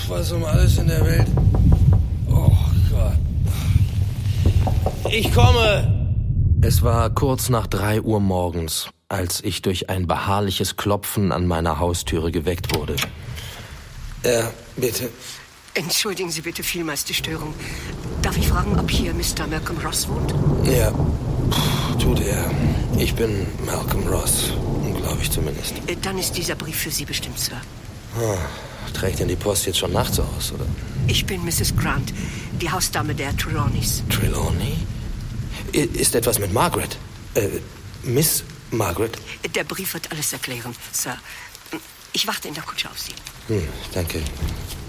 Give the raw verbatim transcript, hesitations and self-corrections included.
was um alles in der Welt. Oh Gott. Ich komme! Es war kurz nach drei Uhr morgens, als ich durch ein beharrliches Klopfen an meiner Haustüre geweckt wurde. Ja, bitte. Entschuldigen Sie bitte vielmals die Störung. Darf ich fragen, ob hier Mister Malcolm Ross wohnt? Ja, tut er. Ich bin Malcolm Ross, glaube ich zumindest. Dann ist dieser Brief für Sie bestimmt, Sir. Oh, trägt denn die Post jetzt schon nachts aus, oder? Ich bin Misses Grant, die Hausdame der Trelawneys. Trelawney? Ist etwas mit Margaret? Äh, Miss Margaret? Der Brief wird alles erklären, Sir. Ich warte in der Kutsche auf Sie. Hm, danke.